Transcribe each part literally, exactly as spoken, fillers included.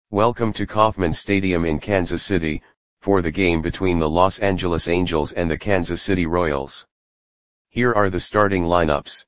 Welcome to Kauffman Stadium in Kansas City, for the game between the Los Angeles Angels and the Kansas City Royals. Here are the starting lineups.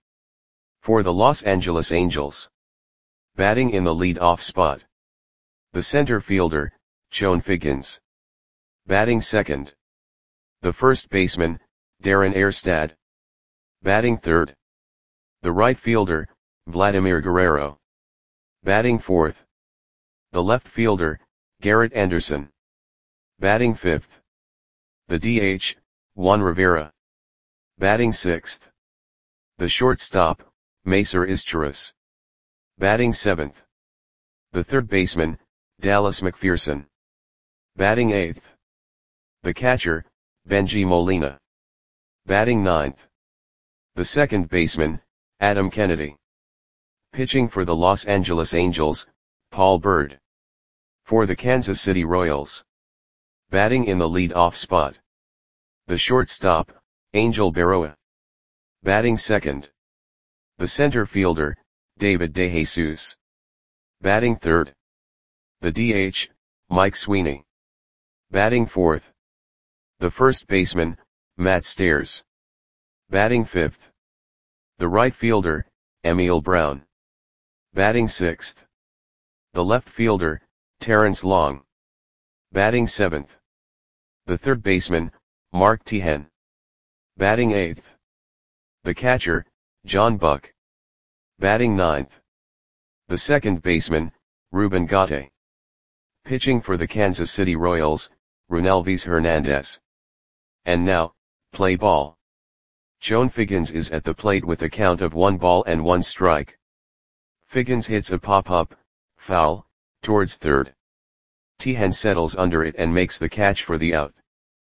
For the Los Angeles Angels. Batting in the lead-off spot. The center fielder, Chone Figgins. Batting second. The first baseman, Darren Erstad. Batting third. The right fielder, Vladimir Guerrero. Batting fourth. The left fielder, Garrett Anderson. Batting fifth. The D H, Juan Rivera. Batting sixth. The shortstop, Macer Izturis. Batting seventh. The third baseman, Dallas McPherson. Batting eighth. The catcher, Bengie Molina. Batting ninth. The second baseman, Adam Kennedy. Pitching for the Los Angeles Angels, Paul Byrd. For the Kansas City Royals. Batting in the lead-off spot. The shortstop, Angel Berroa. Batting second. The center fielder, David DeJesus. Batting third. The D H, Mike Sweeney. Batting fourth. The first baseman, Matt Stairs. Batting fifth. The right fielder, Emil Brown. Batting sixth. The left fielder, Terrence Long. Batting seventh. The third baseman, Mark Teahen. Batting eighth. The catcher, John Buck. Batting ninth. The second baseman, Ruben Gate. Pitching for the Kansas City Royals, Runalvis Hernandez. And now, play ball. Chone Figgins is at the plate with a count of one ball and one strike. Figgins hits a pop-up, foul, towards third. Teahen settles under it and makes the catch for the out.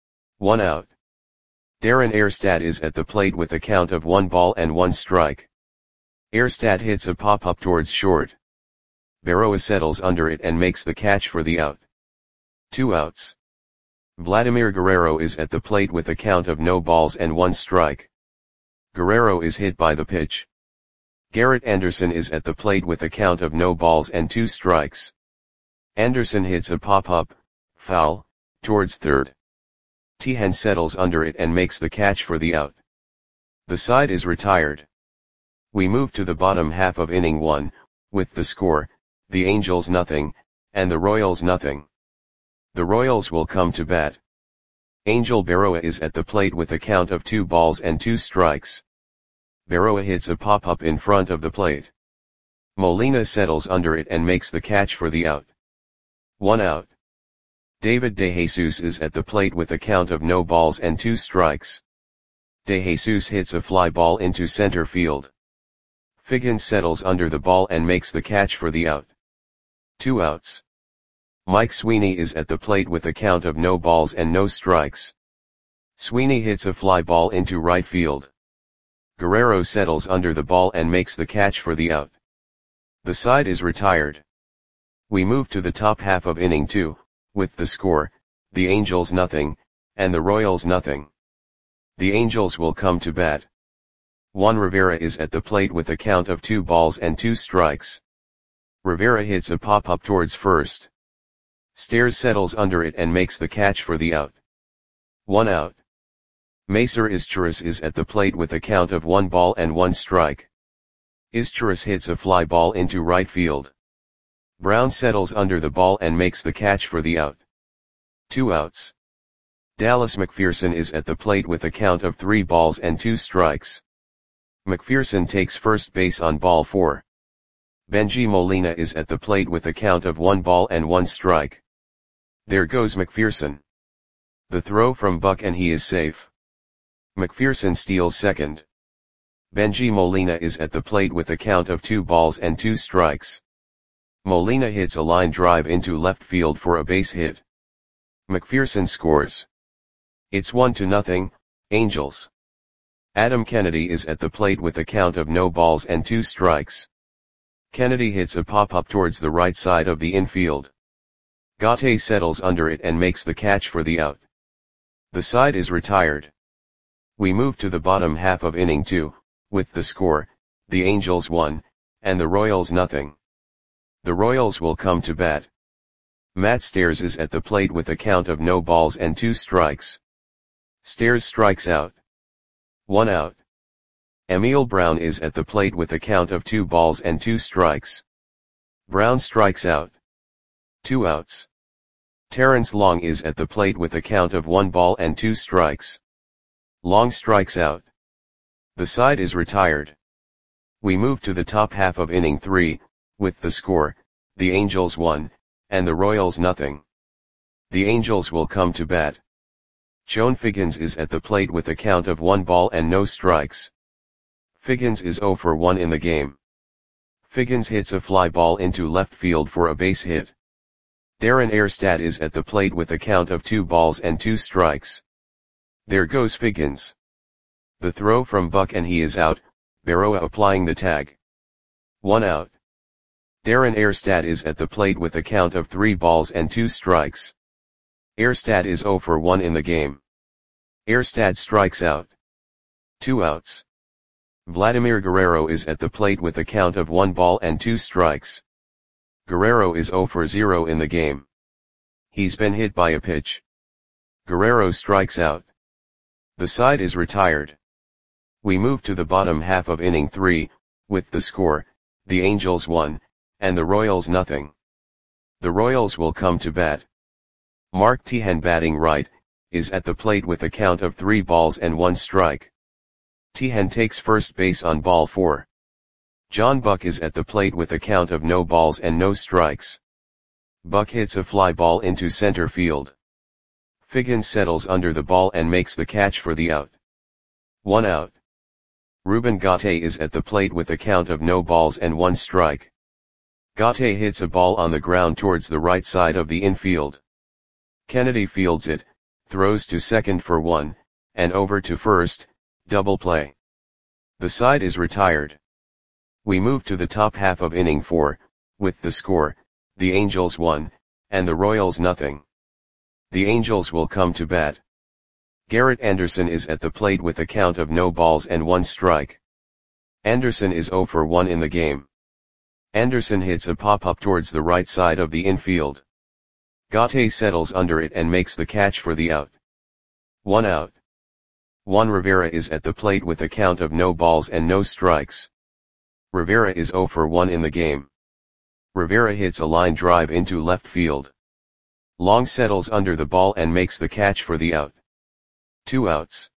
One out. Darren Erstad is at the plate with a count of one ball and one strike. Erstad hits a pop-up towards short. Berroa settles under it and makes the catch for the out. Two outs. Vladimir Guerrero is at the plate with a count of no balls and one strike. Guerrero is hit by the pitch. Garrett Anderson is at the plate with a count of no balls and two strikes. Anderson hits a pop-up, foul, towards third. Teahen settles under it and makes the catch for the out. The side is retired. We move to the bottom half of inning one, with the score, the Angels nothing, and the Royals nothing. The Royals will come to bat. Angel Berroa is at the plate with a count of two balls and two strikes. Berroa hits a pop-up in front of the plate. Molina settles under it and makes the catch for the out. One out. David DeJesus is at the plate with a count of no balls and two strikes. DeJesus hits a fly ball into center field. Figgins settles under the ball and makes the catch for the out. Two outs. Mike Sweeney is at the plate with a count of no balls and no strikes. Sweeney hits a fly ball into right field. Guerrero settles under the ball and makes the catch for the out. The side is retired. We move to the top half of inning two, with the score, the Angels nothing, and the Royals nothing. The Angels will come to bat. Juan Rivera is at the plate with a count of two balls and two strikes. Rivera hits a pop-up towards first. Stairs settles under it and makes the catch for the out. One out. Macer Izturis is at the plate with a count of one ball and one strike. Izturis hits a fly ball into right field. Brown settles under the ball and makes the catch for the out. Two outs. Dallas McPherson is at the plate with a count of three balls and two strikes. McPherson takes first base on ball four. Bengie Molina is at the plate with a count of one ball and one strike. There goes McPherson. The throw from Buck and he is safe. McPherson steals second. Bengie Molina is at the plate with a count of two balls and two strikes. Molina hits a line drive into left field for a base hit. McPherson scores. It's one to nothing, Angels. Adam Kennedy is at the plate with a count of no balls and two strikes. Kennedy hits a pop-up towards the right side of the infield. Gate settles under it and makes the catch for the out. The side is retired. We move to the bottom half of inning two, with the score, the Angels one, and the Royals nothing. The Royals will come to bat. Matt Stairs is at the plate with a count of no balls and two strikes. Stairs strikes out. One out. Emil Brown is at the plate with a count of two balls and two strikes. Brown strikes out. Two outs. Terrence Long is at the plate with a count of one ball and two strikes. Long strikes out. The side is retired. We move to the top half of inning three, with the score, the Angels one, and the Royals nothing. The Angels will come to bat. Joan Figgins is at the plate with a count of one ball and no strikes. Figgins is zero for one in the game. Figgins hits a fly ball into left field for a base hit. Darren Erstad is at the plate with a count of two balls and two strikes. There goes Figgins. The throw from Buck and he is out, Berroa applying the tag. One out. Darren Erstad is at the plate with a count of three balls and two strikes. Erstad is zero for one in the game. Erstad strikes out. Two outs. Vladimir Guerrero is at the plate with a count of one ball and two strikes. Guerrero is zero for zero in the game. He's been hit by a pitch. Guerrero strikes out. The side is retired. We move to the bottom half of inning three, with the score, the Angels one, and the Royals nothing. The Royals will come to bat. Mark Teahen, batting right, is at the plate with a count of three balls and one strike. Teahen takes first base on ball four. John Buck is at the plate with a count of no balls and no strikes. Buck hits a fly ball into center field. Figgins settles under the ball and makes the catch for the out. One out. Ruben Gaute is at the plate with a count of no balls and one strike. Gaute hits a ball on the ground towards the right side of the infield. Kennedy fields it, throws to second for one, and over to first, double play. The side is retired. We move to the top half of inning four, with the score, the Angels one, and the Royals nothing. The Angels will come to bat. Garrett Anderson is at the plate with a count of no balls and one strike. Anderson is zero for one in the game. Anderson hits a pop-up towards the right side of the infield. Gaute settles under it and makes the catch for the out. One out. Juan Rivera is at the plate with a count of no balls and no strikes. Rivera is zero for one in the game. Rivera hits a line drive into left field. Long settles under the ball and makes the catch for the out. Two outs.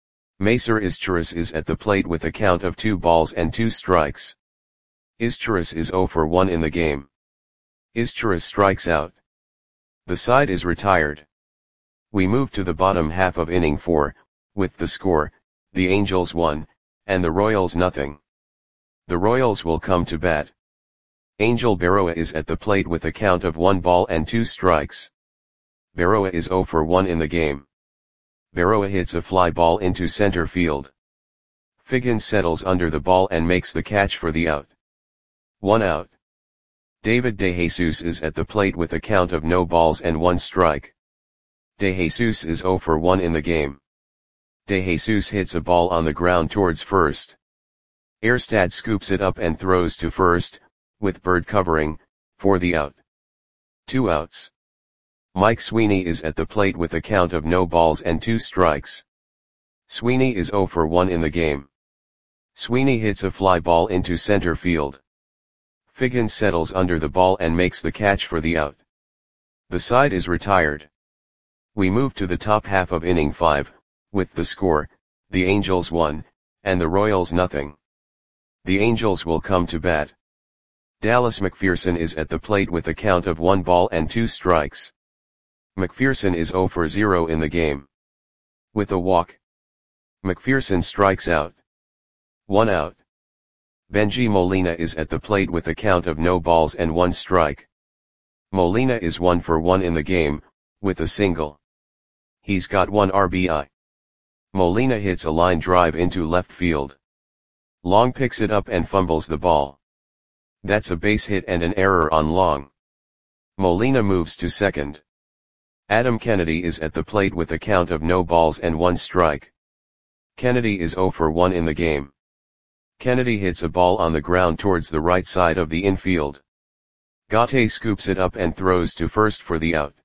Macer Izturis is at the plate with a count of two balls and two strikes. Izturis is zero for one in the game. Izturis strikes out. The side is retired. We move to the bottom half of inning four, with the score, the Angels one, and the Royals nothing. The Royals will come to bat. Angel Berroa is at the plate with a count of one ball and two strikes. Berroa is zero for one in the game. Berroa hits a fly ball into center field. Figgins settles under the ball and makes the catch for the out. One out. David DeJesus is at the plate with a count of no balls and one strike. DeJesus is zero for one in the game. DeJesus hits a ball on the ground towards first. Erstad scoops it up and throws to first, with Bird covering, for the out. Two outs. Mike Sweeney is at the plate with a count of no balls and two strikes. Sweeney is zero for one in the game. Sweeney hits a fly ball into center field. Figgins settles under the ball and makes the catch for the out. The side is retired. We move to the top half of inning five, with the score, the Angels one, and the Royals nothing. The Angels will come to bat. Dallas McPherson is at the plate with a count of one ball and two strikes. McPherson is zero for zero in the game. With a walk, McPherson strikes out. One out. Benji Molina is at the plate with a count of no balls and one strike. Molina is one for one in the game, with a single. He's got one R B I. Molina hits a line drive into left field. Long picks it up and fumbles the ball. That's a base hit and an error on Long. Molina moves to second. Adam Kennedy is at the plate with a count of no balls and one strike. Kennedy is zero for one in the game. Kennedy hits a ball on the ground towards the right side of the infield. Gate scoops it up and throws to first for the out.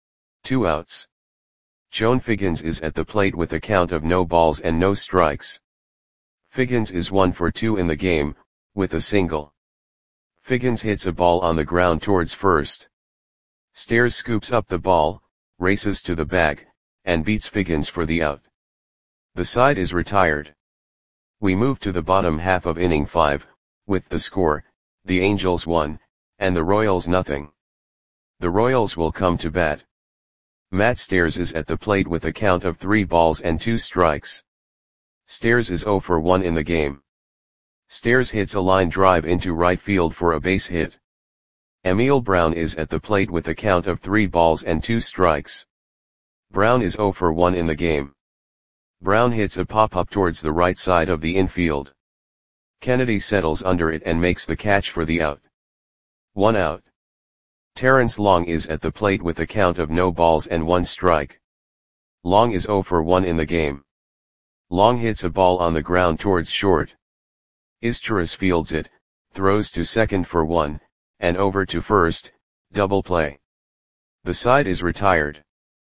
Two outs. Joan Figgins is at the plate with a count of no balls and no strikes. Figgins is one for two in the game, with a single. Figgins hits a ball on the ground towards first. Stairs scoops up the ball, races to the bag, and beats Figgins for the out. The side is retired. We move to the bottom half of inning five, with the score, the Angels one, and the Royals nothing. The Royals will come to bat. Matt Stairs is at the plate with a count of three balls and two strikes. Stairs is zero for one in the game. Stairs hits a line drive into right field for a base hit. Emil Brown is at the plate with a count of three balls and two strikes. Brown is zero for one in the game. Brown hits a pop-up towards the right side of the infield. Kennedy settles under it and makes the catch for the out. One out. Terrence Long is at the plate with a count of no balls and one strike. Long is zero for one in the game. Long hits a ball on the ground towards short. Izturis fields it, throws to second for one, and over to first, double play. The side is retired.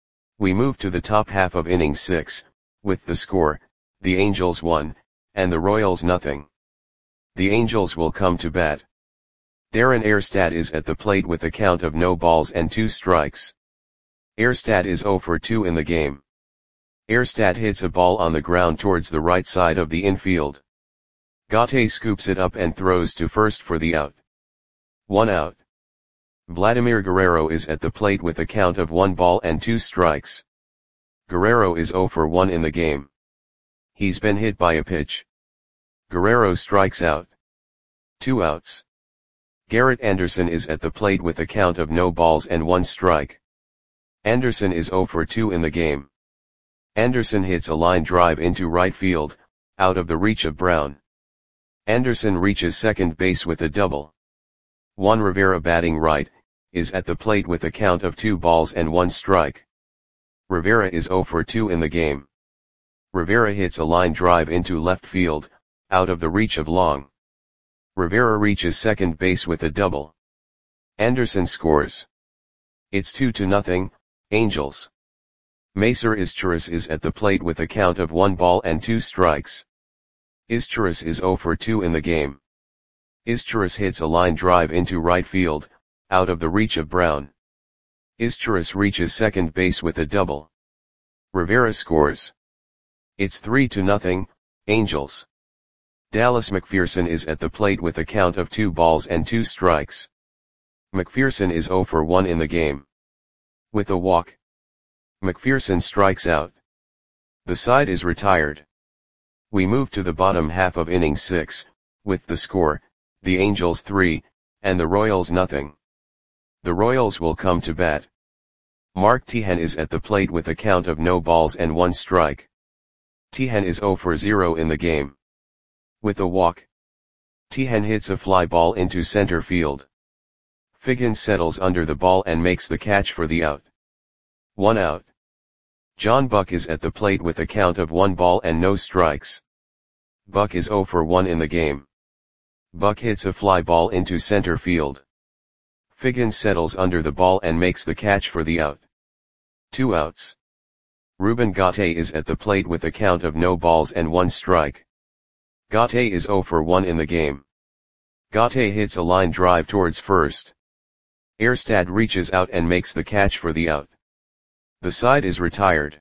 We move to the top half of inning six, with the score, the Angels one, and the Royals nothing. The Angels will come to bat. Darren Erstad is at the plate with a count of no balls and two strikes. Erstad is zero for two in the game. Erstad hits a ball on the ground towards the right side of the infield. Gate scoops it up and throws to first for the out. One out. Vladimir Guerrero is at the plate with a count of one ball and two strikes. Guerrero is zero for one in the game. He's been hit by a pitch. Guerrero strikes out. Two outs. Garrett Anderson is at the plate with a count of no balls and one strike. Anderson is zero for two in the game. Anderson hits a line drive into right field, out of the reach of Brown. Anderson reaches second base with a double. Juan Rivera, batting right, is at the plate with a count of two balls and one strike. Rivera is zero for two in the game. Rivera hits a line drive into left field, out of the reach of Long. Rivera reaches second base with a double. Anderson scores. It's two to nothing, Angels. Macer Izturis is at the plate with a count of one ball and two strikes. Izturis is zero for two in the game. Izturis hits a line drive into right field, out of the reach of Brown. Izturis reaches second base with a double. Rivera scores. It's three to nothing, Angels. Dallas McPherson is at the plate with a count of two balls and two strikes. McPherson is zero for one in the game. With a walk, McPherson strikes out. The side is retired. We move to the bottom half of inning six, with the score, the Angels three, and the Royals nothing. The Royals will come to bat. Mark Teahen is at the plate with a count of no balls and one strike. Teahen is zero for zero in the game. With a walk, Teahen hits a fly ball into center field. Figgins settles under the ball and makes the catch for the out. One out. John Buck is at the plate with a count of one ball and no strikes. Buck is zero for one in the game. Buck hits a fly ball into center field. Figgins settles under the ball and makes the catch for the out. Two outs. Ruben Gate is at the plate with a count of no balls and one strike. Gate is zero for one in the game. Gate hits a line drive towards first. Erstad reaches out and makes the catch for the out. The side is retired.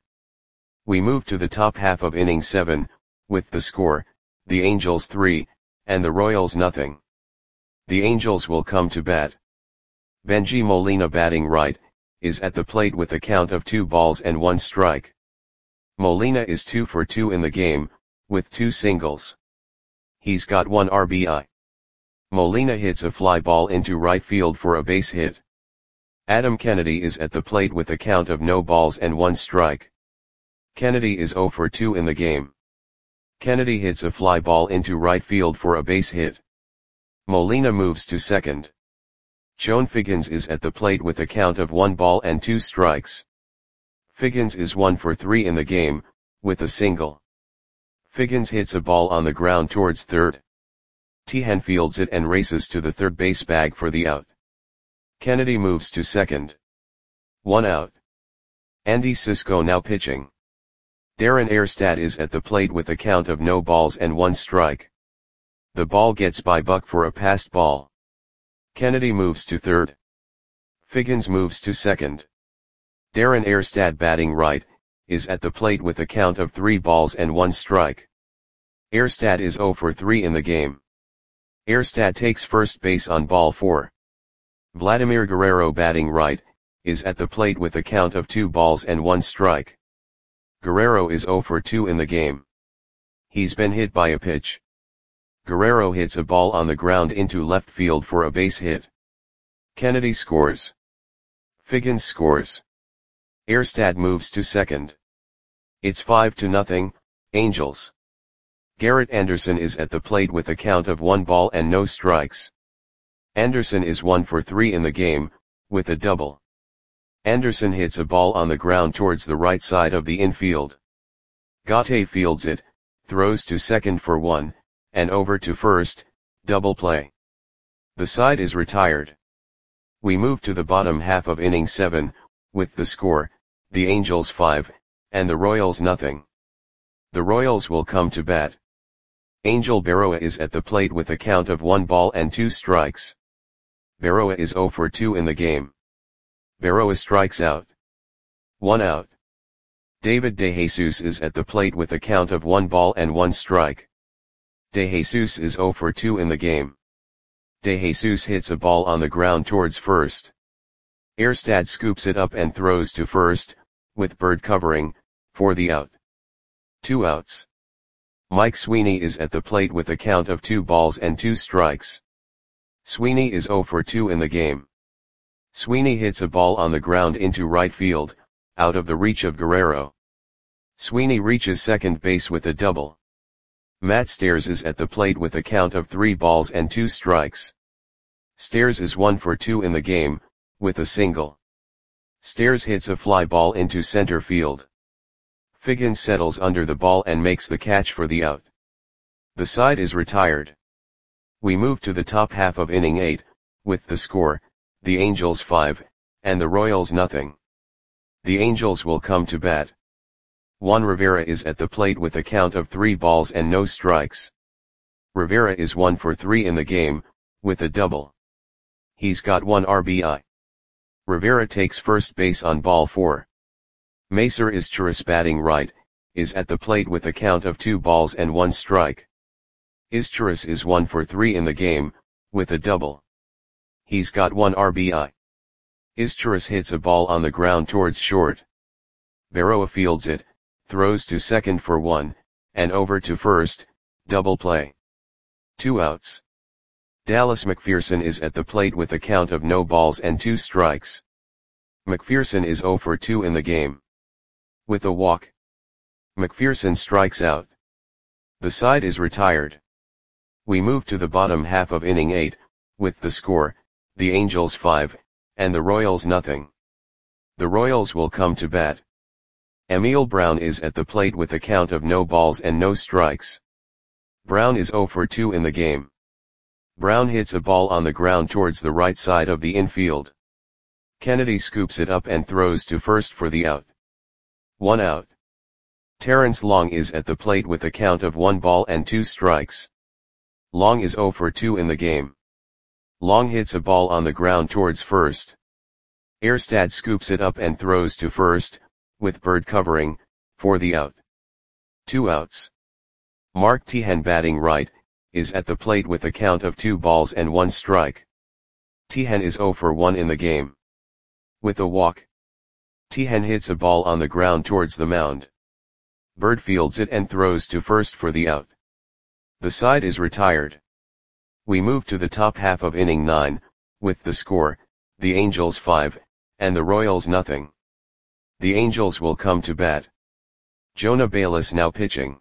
We move to the top half of inning seven, with the score, the Angels three, and the Royals nothing. The Angels will come to bat. Benji Molina, batting right, is at the plate with a count of two balls and one strike. Molina is two for two in the game, with two singles. He's got one R B I. Molina hits a fly ball into right field for a base hit. Adam Kennedy is at the plate with a count of no balls and one strike. Kennedy is zero for two in the game. Kennedy hits a fly ball into right field for a base hit. Molina moves to second. Joan Figgins is at the plate with a count of one ball and two strikes. Figgins is one for three in the game, with a single. Figgins hits a ball on the ground towards third. Teahen fields it and races to the third base bag for the out. Kennedy moves to second. One out. Andy Cisco now pitching. Darren Erstad is at the plate with a count of no balls and one strike. The ball gets by Buck for a passed ball. Kennedy moves to third. Figgins moves to second. Darren Erstad batting right, is at the plate with a count of three balls and one strike. Erstad is zero for three in the game. Erstad takes first base on ball four. Vladimir Guerrero batting right, is at the plate with a count of two balls and one strike. Guerrero is zero for two in the game. He's been hit by a pitch. Guerrero hits a ball on the ground into left field for a base hit. Kennedy scores. Figgins scores. Erstad moves to second. It's five to nothing, Angels. Garrett Anderson is at the plate with a count of one ball and no strikes. Anderson is one for three in the game, with a double. Anderson hits a ball on the ground towards the right side of the infield. Gaute fields it, throws to second for one, and over to first, double play. The side is retired. We move to the bottom half of inning seven, with the score, the Angels five, and the Royals nothing. The Royals will come to bat. Angel Berroa is at the plate with a count of one ball and two strikes. Berroa is zero for two in the game. Berroa strikes out. One out. David DeJesus is at the plate with a count of one ball and one strike. DeJesus is zero for two in the game. DeJesus hits a ball on the ground towards first. Erstad scoops it up and throws to first, with Bird covering, for the out. Two outs. Mike Sweeney is at the plate with a count of two balls and two strikes. Sweeney is zero for two in the game. Sweeney hits a ball on the ground into right field, out of the reach of Guerrero. Sweeney reaches second base with a double. Matt Stairs is at the plate with a count of three balls and two strikes. Stairs is one for two in the game, with a single. Stairs hits a fly ball into center field. Figgins settles under the ball and makes the catch for the out. The side is retired. We move to the top half of inning eight, with the score, the Angels five, and the Royals nothing. The Angels will come to bat. Juan Rivera is at the plate with a count of three balls and no strikes. Rivera is one for three in the game, with a double. He's got one R B I. Rivera takes first base on ball four. Macer Izturis batting right, is at the plate with a count of two balls and one strike. Izturis is one for three in the game, with a double. He's got one R B I. Izturis hits a ball on the ground towards short. Berroa fields it, throws to second for one, and over to first, double play. Two outs. Dallas McPherson is at the plate with a count of no balls and two strikes. McPherson is zero for two in the game. With a walk. McPherson strikes out. The side is retired. We move to the bottom half of inning eight, with the score, the Angels five, and the Royals nothing. The Royals will come to bat. Emil Brown is at the plate with a count of no balls and no strikes. Brown is zero for two in the game. Brown hits a ball on the ground towards the right side of the infield. Kennedy scoops it up and throws to first for the out. One out. Terrence Long is at the plate with a count of one ball and two strikes. Long is zero for two in the game. Long hits a ball on the ground towards first. Erstad scoops it up and throws to first, with Bird covering, for the out. Two outs. Mark Teahen batting right, is at the plate with a count of two balls and one strike. Teahen is zero for one in the game. With a walk. Teahen hits a ball on the ground towards the mound. Bird fields it and throws to first for the out. The side is retired. We move to the top half of inning nine, with the score, the Angels five, and the Royals nothing. The Angels will come to bat. Jonah Bayless now pitching.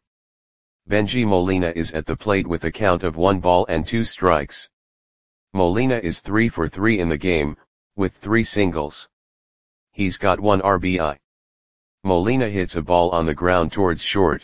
Benji Molina is at the plate with a count of one ball and two strikes. Molina is three for three in the game, with three singles. He's got one R B I. Molina hits a ball on the ground towards short.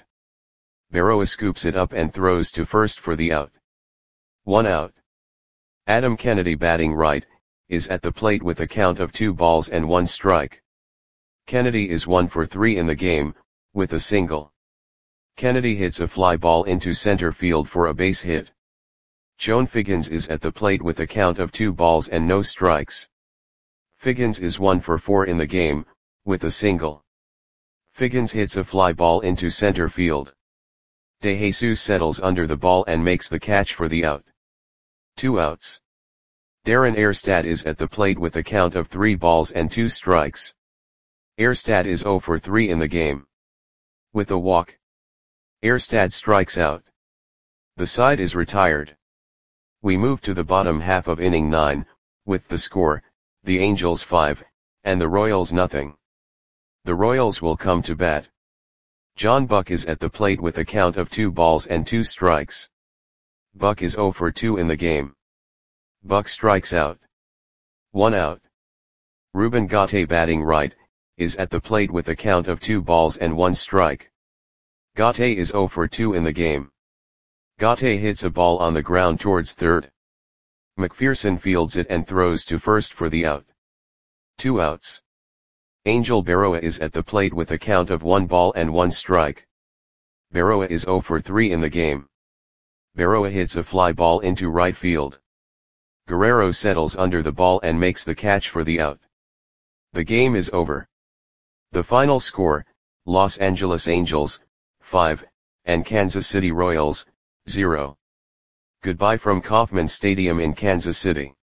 Berroa scoops it up and throws to first for the out. One out. Adam Kennedy batting right, is at the plate with a count of two balls and one strike. Kennedy is one for three in the game, with a single. Kennedy hits a fly ball into center field for a base hit. Chone Figgins is at the plate with a count of two balls and no strikes. Figgins is one for four in the game, with a single. Figgins hits a fly ball into center field. De Jesus settles under the ball and makes the catch for the out. Two outs. Darren Erstad is at the plate with a count of three balls and two strikes. Erstad is zero for three in the game. With a walk, Erstad strikes out. The side is retired. We move to the bottom half of inning nine, with the score, the Angels five, and the Royals nothing. The Royals will come to bat. John Buck is at the plate with a count of two balls and two strikes. Buck is zero for two in the game. Buck strikes out. One out. Ruben Gaute, batting right, is at the plate with a count of two balls and one strike. Gaute is zero for two in the game. Gaute hits a ball on the ground towards third. McPherson fields it and throws to first for the out. Two outs. Angel Berroa is at the plate with a count of one ball and one strike. Berroa is zero for three in the game. Berroa hits a fly ball into right field. Guerrero settles under the ball and makes the catch for the out. The game is over. The final score, Los Angeles Angels, five, and Kansas City Royals, zero. Goodbye from Kauffman Stadium in Kansas City.